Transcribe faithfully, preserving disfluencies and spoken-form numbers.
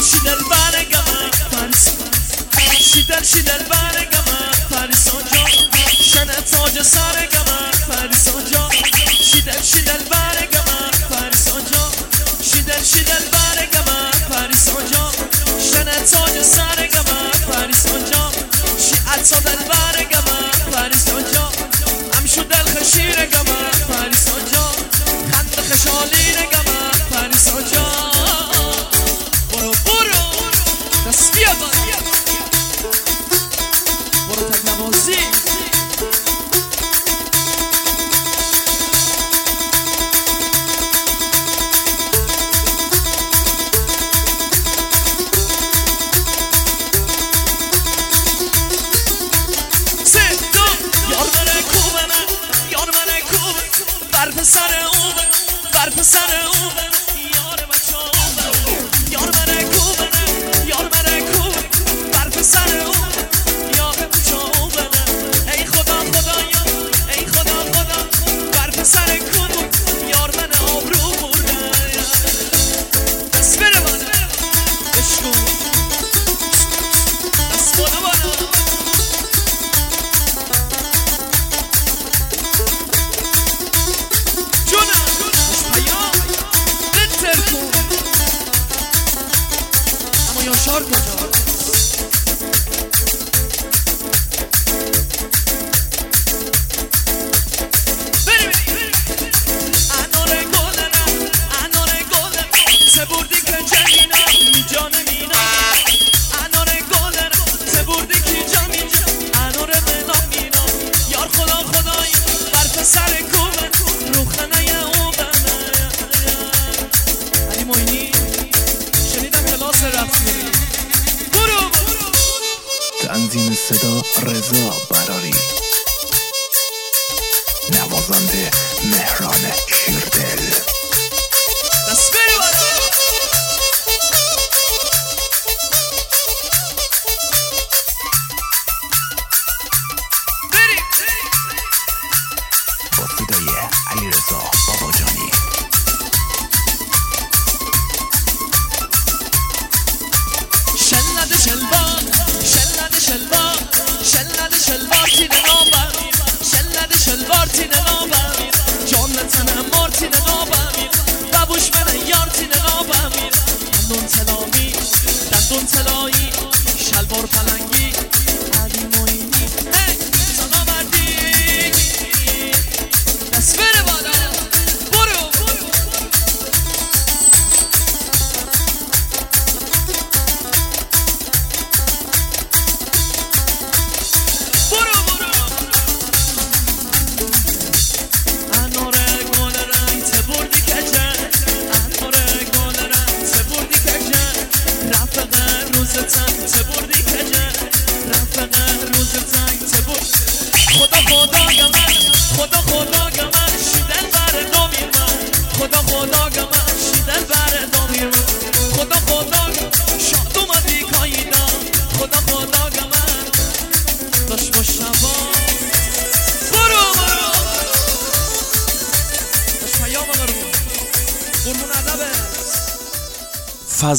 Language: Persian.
شیدل برگم پاریس شیدل شیدل برگم پاریس آنجا شنه تاج سرگم پاریس آنجا شیدل شیدل برگم پاریس آنجا شیدل شیدل برگم پاریس آنجا شنه تاج سرگم پاریس آنجا شیعت صدل برگم پاریس آنجا هم شو دل خشیرگم پاریس آنجا خند خشالیرگم پاریس آنجا برو برو تصفیه بار برو تک نوازی سر اون بر پسر اون یار بچه اون یار من کوبه یار من کوبه بر پسر اون یار بچه اون ای خدا خدایا ای خدا خدا بر پسر کوبه یار من آبرو برده دست بره من بشکو دست خدا بالا اما یاشار کجا بری بری اناره گلرم اناره گلرم چه بردی که جمینا می جان مینا اناره گلرم چه بردی که جمینا اناره منا مینا یار خدا خدایی بر پسر کومن روخنه او علی موینی شنیدم کلاس رقصی برو تنظیم صدا رضا براری نوازنده مهران شیردل دست بری برو بری با صدای علی رضا باباجانی شلد شلوار شلد شلوار شلد شلوار تین نابمیر شلد شلوار تین نابمیر جان تنم مار تین نابمیر ببوش من یار تین نابمیر دندون تلامی دندون تلایی شلوار پلنگی علی موینی ای سلام بردی دست بره بالا برو چه بردی کجا رفقه روز تنگ چه برد خدا خدا گمن خدا خدا گمن شیدل بر نامی من خدا خدا گمن شیدل بر نامی من خدا خدا شاد اومدی کایینا خدا خدا گمن داشت با شبا برو برو داشت پیام رو قربون